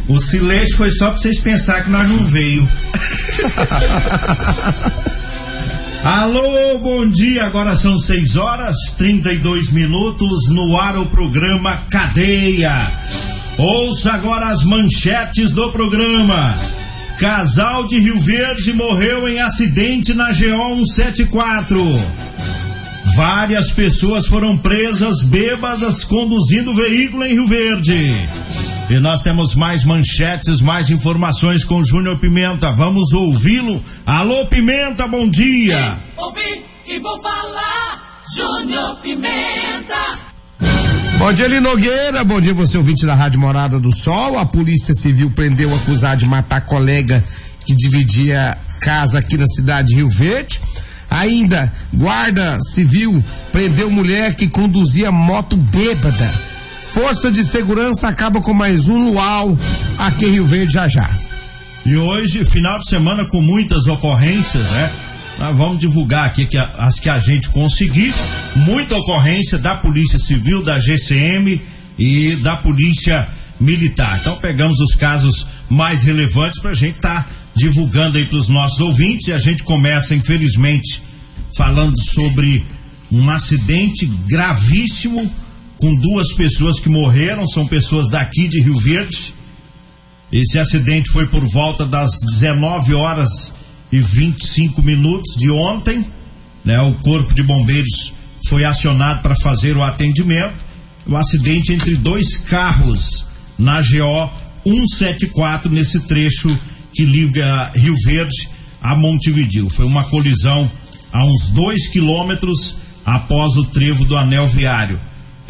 O silêncio foi só pra vocês pensarem que nós não veio. Alô, bom dia, agora são 6h32, no ar o programa Cadeia. Ouça agora as manchetes do programa. Casal de Rio Verde morreu em acidente na GO 174. Várias pessoas foram presas bêbadas conduzindo veículo em Rio Verde. E nós temos mais manchetes, mais informações com Júnior Pimenta. Vamos ouvi-lo. Alô, Pimenta, bom dia. Ouvi e vou falar, Júnior Pimenta. Bom dia, Eli Nogueira. Bom dia, você ouvinte da Rádio Morada do Sol. A Polícia Civil prendeu o acusado de matar colega que dividia casa aqui na cidade de Rio Verde. Ainda, Guarda Civil prendeu mulher que conduzia moto bêbada. Força de Segurança acaba com mais um UAU aqui em Rio Verde já. E hoje, final de semana com muitas ocorrências, né? Nós vamos divulgar aqui as que a gente conseguir. Muita ocorrência da Polícia Civil, da GCM e da Polícia Militar. Então pegamos os casos mais relevantes pra gente estar divulgando aí pros nossos ouvintes. E a gente começa, infelizmente, falando sobre um acidente gravíssimo com 2 pessoas que morreram, são pessoas daqui de Rio Verde. Esse acidente foi por volta das 19h25 de ontem, né? O Corpo de Bombeiros foi acionado para fazer o atendimento. O acidente entre 2 carros na GO 174, nesse trecho que liga Rio Verde a Montevidéu. Foi uma colisão a uns 2 quilômetros após o trevo do anel viário.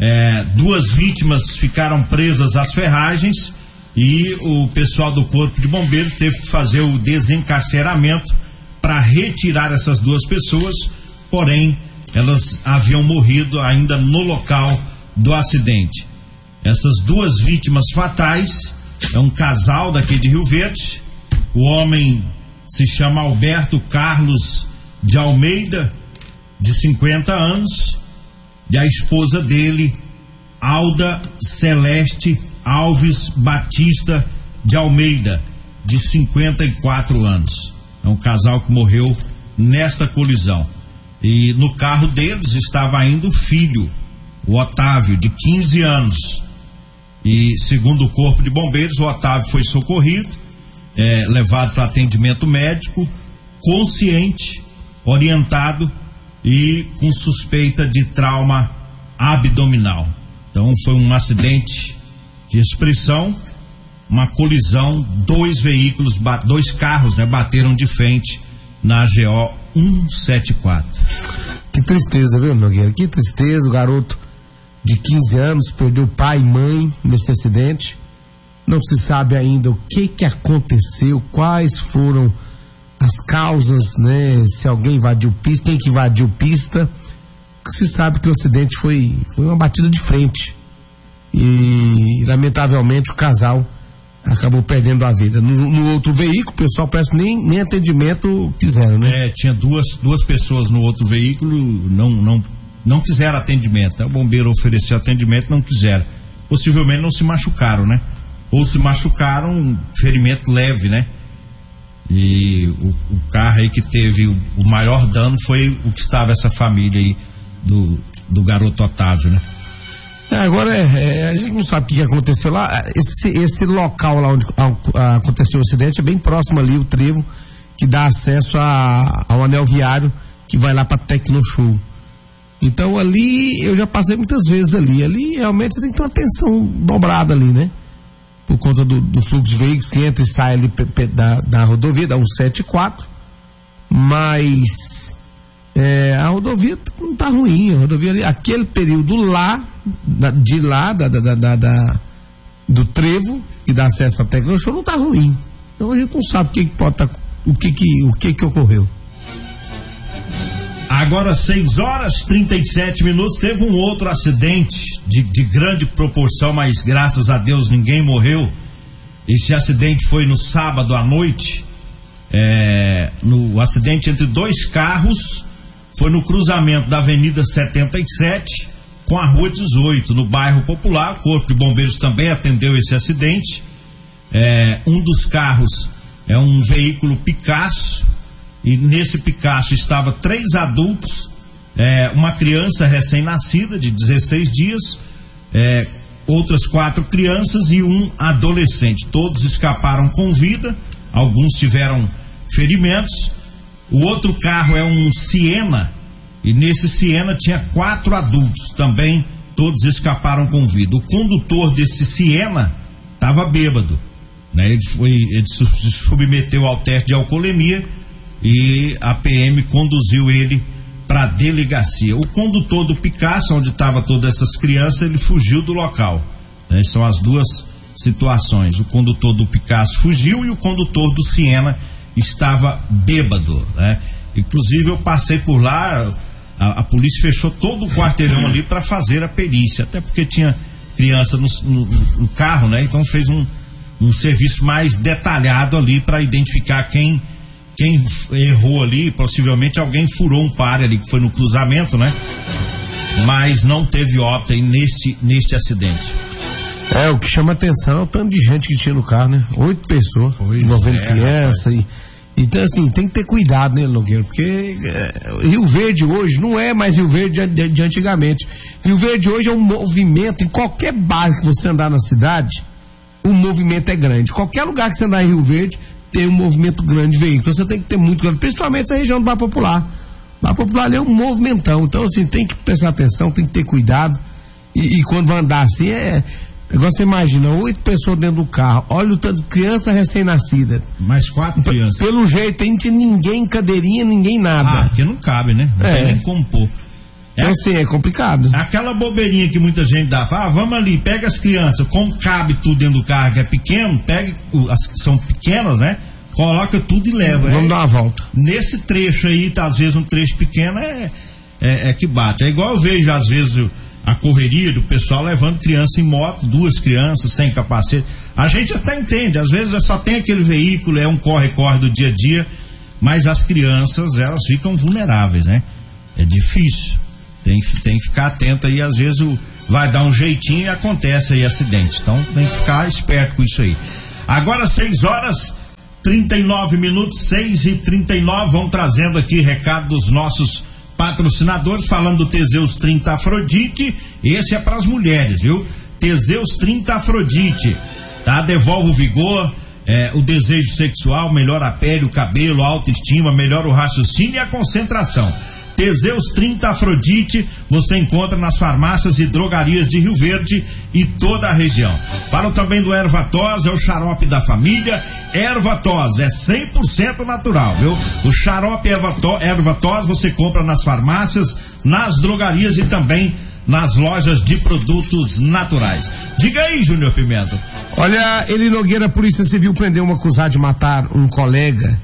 2 vítimas ficaram presas às ferragens e o pessoal do Corpo de Bombeiros teve que fazer o desencarceramento para retirar essas 2 pessoas, porém elas haviam morrido ainda no local do acidente. Essas 2 vítimas fatais é um casal daqui de Rio Verde. O homem se chama Alberto Carlos de Almeida, de 50 anos, e a esposa dele, Alda Celeste Alves Batista de Almeida, de 54 anos. É um casal que morreu nesta colisão. E no carro deles estava ainda o filho, o Otávio, de 15 anos. E segundo o Corpo de Bombeiros, o Otávio foi socorrido, levado para atendimento médico, consciente, orientado e com suspeita de trauma abdominal. Então foi um acidente de expressão, uma colisão, 2 veículos, 2 carros, né, bateram de frente na GO 174. Que tristeza, viu, Nogueira? Que tristeza. O garoto de 15 anos perdeu pai e mãe nesse acidente. Não se sabe ainda o que aconteceu, quais foram as causas, né? Se alguém invadiu pista, quem que invadiu pista. Se sabe que o acidente foi uma batida de frente e lamentavelmente o casal acabou perdendo a vida. No outro veículo, o pessoal parece nem atendimento quiseram, né? Tinha duas pessoas no outro veículo, não quiseram atendimento. O bombeiro ofereceu atendimento, não quiseram. Possivelmente não se machucaram, né? Ou se machucaram, ferimento leve, né? E o carro aí que teve o maior dano foi o que estava essa família aí do garoto Otávio, né? Agora a gente não sabe o que aconteceu lá. Esse local lá onde aconteceu o acidente é bem próximo ali, o trevo que dá acesso ao anel viário que vai lá para Tecnoshow. Então ali eu já passei muitas vezes ali realmente você tem que ter uma atenção dobrada ali, né? Por conta do fluxo de veículos que entra e sai ali da rodovia, da 174, mas a rodovia não tá ruim, a rodovia ali, aquele período lá, do trevo, que dá acesso à Tecnoshow, não tá ruim. Então a gente não sabe o que ocorreu. Agora 6h37, teve um outro acidente de grande proporção, mas graças a Deus ninguém morreu. Esse acidente foi no sábado à noite, no acidente entre 2 carros, foi no cruzamento da Avenida 77 com a Rua 18, no bairro Popular. O Corpo de Bombeiros também atendeu esse acidente. Um dos carros é um veículo Picasso, e nesse Picasso estava 3 adultos, uma criança recém-nascida de 16 dias, outras 4 crianças e um adolescente. Todos escaparam com vida, alguns tiveram ferimentos. O outro carro é um Siena, e nesse Siena tinha 4 adultos, também todos escaparam com vida. O condutor desse Siena estava bêbado, né? Ele se submeteu ao teste de alcoolemia e a PM conduziu ele para a delegacia. O condutor do Picasso, onde estavam todas essas crianças, ele fugiu do local, né? São as duas situações. O condutor do Picasso fugiu e o condutor do Siena estava bêbado, né? Inclusive eu passei por lá, a polícia fechou todo o quarteirão ali para fazer a perícia, até porque tinha criança no carro, né? Então fez um serviço mais detalhado ali para identificar quem errou ali. Possivelmente alguém furou um par ali, que foi no cruzamento, né? Mas não teve óbito aí neste acidente. O que chama atenção é o tanto de gente que tinha no carro, né? 8 pessoas, envolvendo criança. Então, assim, tem que ter cuidado, né, Nogueira? Porque Rio Verde hoje não é mais Rio Verde de antigamente. Rio Verde hoje é um movimento, em qualquer bairro que você andar na cidade, o movimento é grande. Qualquer lugar que você andar em Rio Verde, tem um movimento grande de veículos. Então você tem que ter muito cuidado, principalmente essa região do Bairro Popular. O Bairro Popular ali é um movimentão. Então, assim, tem que prestar atenção, tem que ter cuidado. E quando vai andar assim, agora você imagina, 8 pessoas dentro do carro, olha o tanto de criança recém-nascida. Mais 4 crianças. Pelo jeito, não tinha ninguém cadeirinha, ninguém nada. Porque não cabe, né? Não tem nem como pôr. Então, assim, é complicado. Aquela bobeirinha que muita gente dá, vamos ali, pega as crianças, como cabe tudo dentro do carro que é pequeno, pega as que são pequenas, né? Coloca tudo e leva. Vamos dar uma volta. Nesse trecho aí, às vezes um trecho pequeno é que bate. É igual eu vejo, às vezes, a correria do pessoal levando criança em moto, 2 crianças sem capacete. A gente até entende, às vezes só tem aquele veículo, é um corre-corre do dia a dia, mas as crianças, elas ficam vulneráveis, né? É difícil, tem que ficar atento aí, às vezes vai dar um jeitinho e acontece aí acidente, então tem que ficar esperto com isso aí. Agora 6h39, 6h39, vamos trazendo aqui recado dos nossos patrocinadores, falando do Teseus 30 Afrodite. Esse é para as mulheres, viu? Teseus 30 Afrodite, tá? Devolve o vigor, o desejo sexual, melhora a pele, o cabelo, a autoestima, melhora o raciocínio e a concentração. Teseus 30 Afrodite você encontra nas farmácias e drogarias de Rio Verde e toda a região. Falo também do Erva-Tos, é o xarope da família. Erva-Tos é 100% natural, viu? O xarope Erva-Tos você compra nas farmácias, nas drogarias e também nas lojas de produtos naturais. Diga aí, Júnior Pimenta. Olha, Eli Nogueira, a Polícia Civil prendeu um acusado de matar um colega.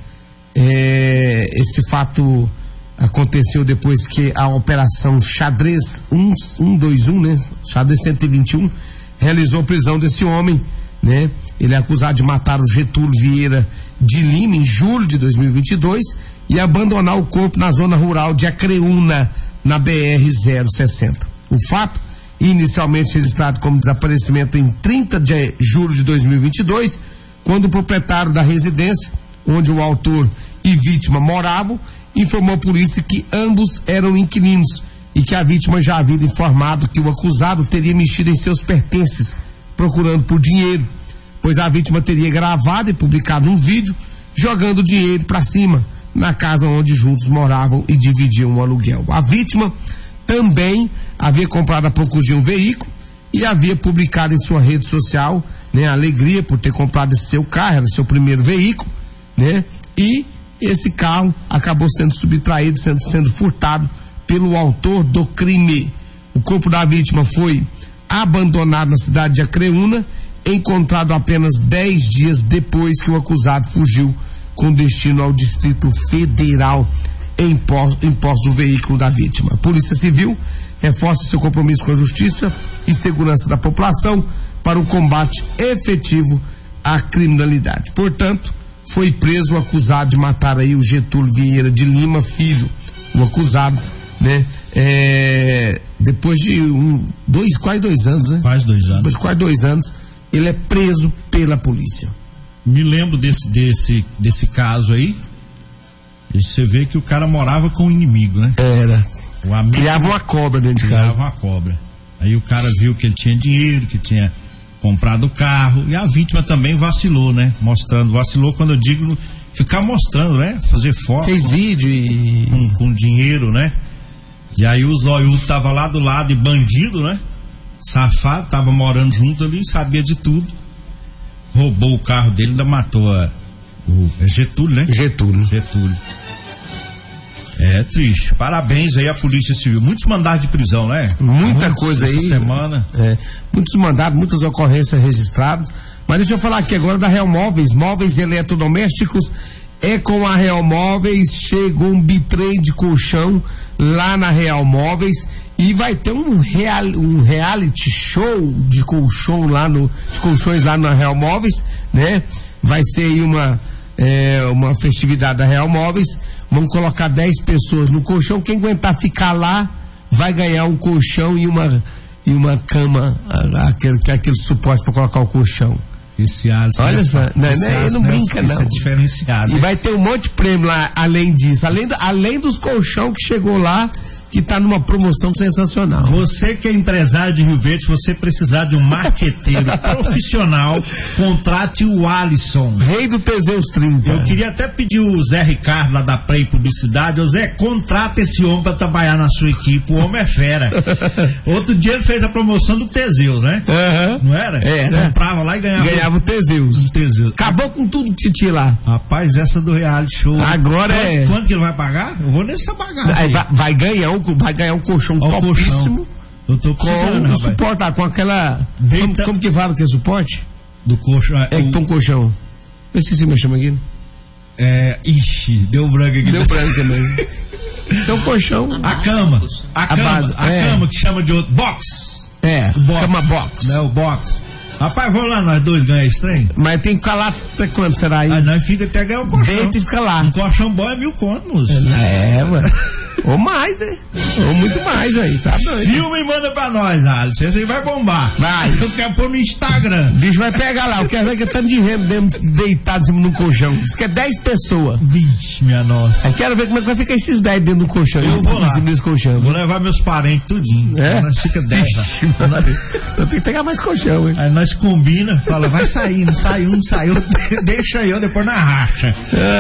Esse fato aconteceu depois que a operação Xadrez 121, né? Xadrez 121, realizou a prisão desse homem, né? Ele é acusado de matar o Getúlio Vieira de Lima em julho de 2022 e abandonar o corpo na zona rural de Acreúna, na BR-060. O fato, inicialmente registrado como desaparecimento em 30 de julho de 2022, quando o proprietário da residência, onde o autor e vítima moravam, informou à polícia que ambos eram inquilinos e que a vítima já havia informado que o acusado teria mexido em seus pertences, procurando por dinheiro, pois a vítima teria gravado e publicado um vídeo jogando dinheiro para cima na casa onde juntos moravam e dividiam o aluguel. A vítima também havia comprado há poucos dias um veículo e havia publicado em sua rede social, né, a alegria por ter comprado esse seu carro, era seu primeiro veículo, né, e esse carro acabou sendo subtraído, sendo furtado pelo autor do crime. O corpo da vítima foi abandonado na cidade de Acreúna, encontrado apenas 10 dias depois que o acusado fugiu com destino ao Distrito Federal em posse do veículo da vítima. A Polícia Civil reforça seu compromisso com a justiça e segurança da população para o combate efetivo à criminalidade. Portanto, foi preso o acusado de matar aí o Getúlio Vieira de Lima Filho, o acusado, né? Depois de quase 2 anos, né? Quase 2 anos. Depois de quase 2 anos, ele é preso pela polícia. Me lembro desse caso aí. E você vê que o cara morava com o inimigo, né? Era. O amigo criava uma cobra dentro de casa. Criava uma cobra. Aí o cara viu que ele tinha dinheiro, que tinha comprado o carro, e a vítima também vacilou, né? Vacilou quando eu digo ficar mostrando, né? Fazer foto. Fez vídeo e... Com dinheiro, né? E aí o zoiudo tava lá do lado e bandido, né? Safado, tava morando junto ali, sabia de tudo. Roubou o carro dele, ainda matou o Getúlio, né? Getúlio. É triste. Parabéns aí à Polícia Civil. Muitos mandados de prisão, né? Muita coisa aí. Essa semana. Muitos mandados, muitas ocorrências registradas. Mas deixa eu falar aqui agora da Real Móveis. Móveis eletrodomésticos. É com a Real Móveis. Chegou um bitrem de colchão lá na Real Móveis. E vai ter um reality show de colchões lá na Real Móveis, né? Vai ser aí uma festividade da Real Móveis. Vamos colocar 10 pessoas no colchão. Quem aguentar ficar lá vai ganhar um colchão e uma cama, aquele suporte para colocar o colchão. Esse Alisson. Olha só, não brinca não. Isso é diferenciado. E vai ter um monte de prêmio lá, além disso, além dos colchão que chegou lá, que tá numa promoção sensacional. Você que é empresário de Rio Verde, se você precisar de um marqueteiro profissional, contrate o Alisson. Rei do Teseus 30. Eu queria até pedir o Zé Ricardo lá da Prey Publicidade. Ô Zé, contrata esse homem pra trabalhar na sua equipe, o homem é fera. Outro dia ele fez a promoção do Teseus, né? Não era? Era. Comprava lá e ganhava o Teseus. Acabou com tudo que tinha lá. Rapaz, essa do reality show. Agora Quanto que ele vai pagar? Eu vou nessa bagagem. Vai ganhar um colchão topíssimo. Eu tô precisando, com suporte, com aquela... Como que fala que é suporte? Do colchão. Um colchão. Eu esqueci me chama aqui. Ixi, deu branco aqui. Deu branco também. Então, colchão. A cama. A base, cama que chama de outro. Box. Cama box. O box. Rapaz, vamos lá, nós dois ganhar esse trem? Mas tem que ficar lá até quanto será aí? Nós fica até ganhar o colchão. Deita e fica lá. Um colchão bom é 1.000 conto, moço. Mano. Ou mais, né? Ou muito mais aí, tá doido. Filma e manda pra nós, Alisson. Esse aí vai bombar. Vai. Eu quero pôr no Instagram. O bicho vai pegar lá. Eu quero ver que tanto de remo deitado em cima de um colchão. Diz que é 10 pessoas. Vixe, minha nossa. Eu quero ver como é que vai ficar esses 10 dentro do colchão. Eu vou lá. Em cima desse colchão. Vou levar meus parentes tudinho. Nós fica 10. Eu tenho que pegar mais colchão, hein? Aí nós combina, fala, vai sair, não saiu, deixa eu, depois na racha.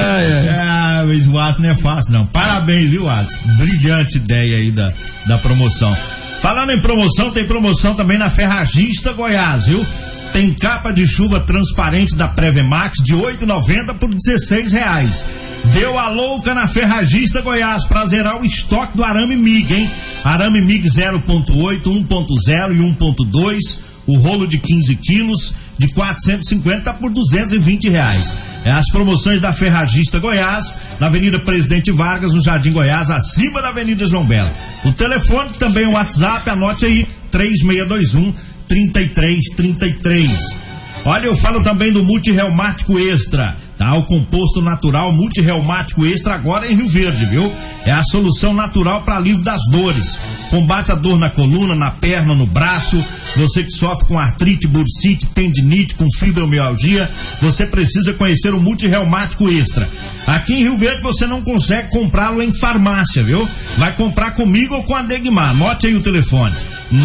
Mas o Alisson não é fácil, não. Parabéns, viu, Alisson? Brilhante ideia aí da promoção. Falando em promoção, tem promoção também na Ferragista Goiás, viu? Tem capa de chuva transparente da Prevemax de R$ 8,90 por R$16. Deu a louca na Ferragista Goiás pra zerar o estoque do arame MIG, hein? Arame MIG 0.8, 1.0 e 1.2, o rolo de 15 quilos de 450 por R$220. As promoções da Ferragista Goiás, na Avenida Presidente Vargas, no Jardim Goiás, acima da Avenida João Belo. O telefone também, o WhatsApp, anote aí, 3621-3333. Olha, eu falo também do Multirreumático Extra, tá? O composto natural Multirreumático Extra agora em Rio Verde, viu? É a solução natural para alívio das dores. Combate a dor na coluna, na perna, no braço. Você que sofre com artrite, bursite, tendinite, com fibromialgia, você precisa conhecer o Multirreumático Extra. Aqui em Rio Verde você não consegue comprá-lo em farmácia, viu? Vai comprar comigo ou com a Degmar. Anote aí o telefone: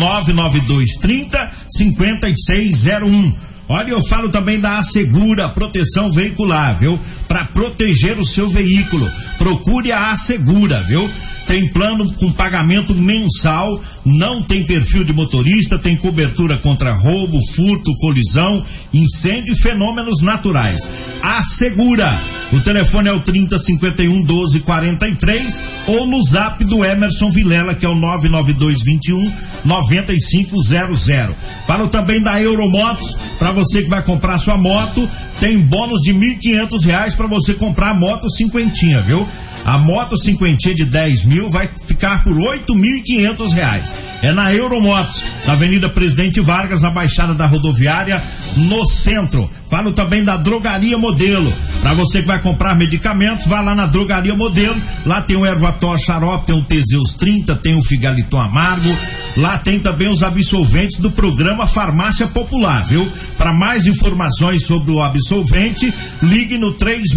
99230-5601. Olha, eu falo também da Assegura, proteção veicular, viu? Para proteger o seu veículo, procure a Assegura, viu? Tem plano com pagamento mensal, não tem perfil de motorista, tem cobertura contra roubo, furto, colisão, incêndio e fenômenos naturais. Assegura. O telefone é o 3051-1243 ou no zap do Emerson Vilela, que é o 99221-9500. Falo também da Euromotos, para você que vai comprar sua moto, tem bônus de R$1.500 para você comprar a moto cinquentinha, viu? A moto cinquentinha de 10 mil vai ficar por R$8.500. É na Euromotos, na Avenida Presidente Vargas, na Baixada da Rodoviária, no centro. Falo também da Drogaria Modelo. Para você que vai comprar medicamentos, vai lá na Drogaria Modelo. Lá tem o Ervator Xarope, tem o Teseus 30, tem o Figaliton Amargo. Lá tem também os absolventes do programa Farmácia Popular, viu? Para mais informações sobre o absolvente, ligue no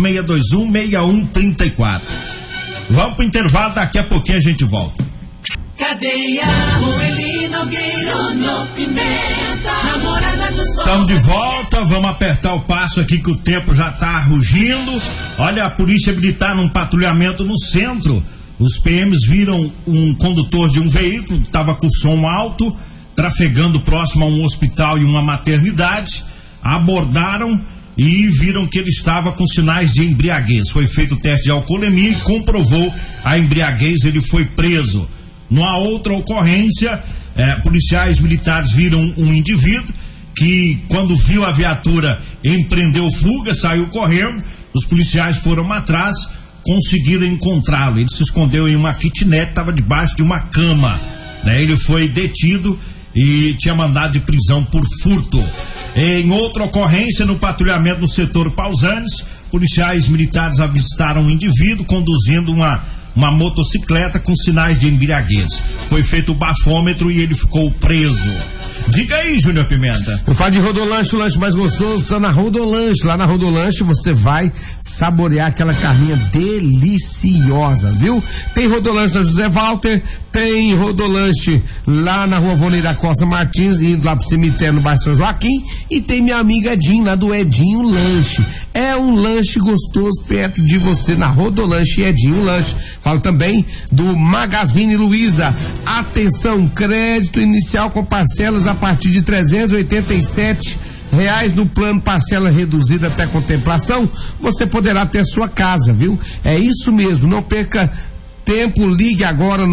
3621-6134. Vamos pro intervalo, daqui a pouquinho a gente volta. Cadeia, Rueli Nogueira, Pimenta, Namorada do Sol. Estamos de volta, vamos apertar o passo aqui que o tempo já tá rugindo. Olha, a polícia militar num patrulhamento no centro. Os PMs viram um condutor de um veículo, estava com som alto, trafegando próximo a um hospital e uma maternidade. Abordaram e viram que ele estava com sinais de embriaguez. Foi feito o teste de alcoolemia e comprovou a embriaguez, ele foi preso. Numa outra ocorrência, policiais militares viram um indivíduo que, quando viu a viatura, empreendeu fuga, saiu correndo. Os policiais foram atrás, conseguiram encontrá-lo. Ele se escondeu em uma kitnet, estava debaixo de uma cama, né? Ele foi detido e tinha mandado de prisão por furto. Em outra ocorrência, no patrulhamento no setor Pausanes, policiais militares avistaram um indivíduo conduzindo uma motocicleta com sinais de embriaguez. Foi feito o bafômetro e ele ficou preso. Diga aí, Júnior Pimenta. Eu falo de Rodolanche, o lanche mais gostoso tá na Rodolanche. Lá na Rodolanche você vai saborear aquela carninha deliciosa, viu? Tem Rodolanche na José Walter, tem Rodolanche lá na Rua Vonei da Costa Martins, indo lá pro cemitério no bairro São Joaquim, e tem minha amiga Edinho, lá do Edinho Lanche. É um lanche gostoso perto de você na Rodolanche e Edinho Lanche. Falo também do Magazine Luiza. Atenção, crédito inicial com parcelas a partir de R$387 no plano parcela reduzida até contemplação. Você poderá ter sua casa, viu? É isso mesmo, não perca tempo, ligue agora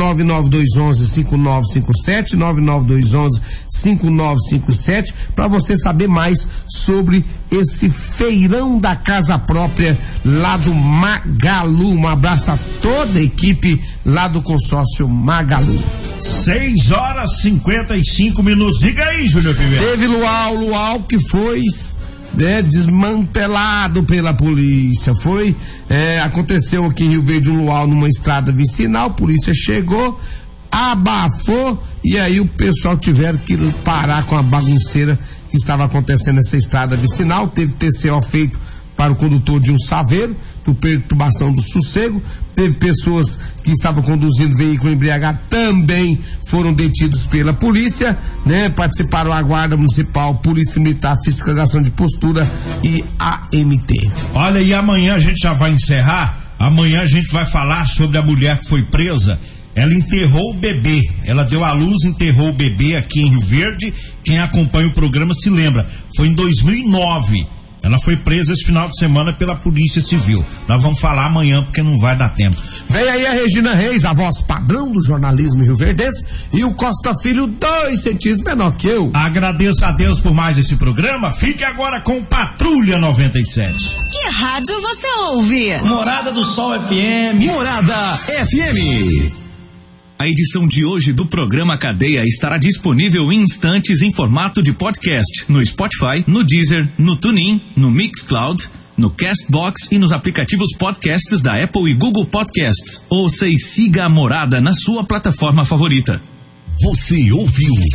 99211-5957, 99211-5957, para você saber mais sobre esse feirão da casa própria lá do Magalu. Um abraço a toda a equipe lá do consórcio Magalu. 6h55. Diga aí, Júnior Pimenta. Teve luau que foi desmantelado pela polícia. Aconteceu aqui em Rio Verde um luau numa estrada vicinal. A polícia chegou, abafou, e aí o pessoal tiveram que parar com a bagunceira que estava acontecendo nessa estrada vicinal. Teve TCO feito para o condutor de um saveiro, por perturbação do sossego. Teve pessoas que estavam conduzindo veículo embriagado, também foram detidos pela polícia, né? Participaram a Guarda Municipal, Polícia Militar, Fiscalização de Postura e AMT. Olha, e amanhã a gente já vai encerrar. Amanhã a gente vai falar sobre a mulher que foi presa. Ela enterrou o bebê, ela deu à luz, enterrou o bebê aqui em Rio Verde. Quem acompanha o programa se lembra, foi em 2009. Ela foi presa esse final de semana pela Polícia Civil. Nós vamos falar amanhã porque não vai dar tempo. Vem aí a Regina Reis, a voz padrão do jornalismo rioverdense, e o Costa Filho, 2 centímetros menor que eu. Agradeço a Deus por mais esse programa. Fique agora com Patrulha 97. Que rádio você ouve? Morada do Sol FM. Morada FM. A edição de hoje do programa Cadeia estará disponível em instantes em formato de podcast no Spotify, no Deezer, no TuneIn, no Mixcloud, no Castbox e nos aplicativos podcasts da Apple e Google Podcasts. Ouça e siga a Morada na sua plataforma favorita. Você ouviu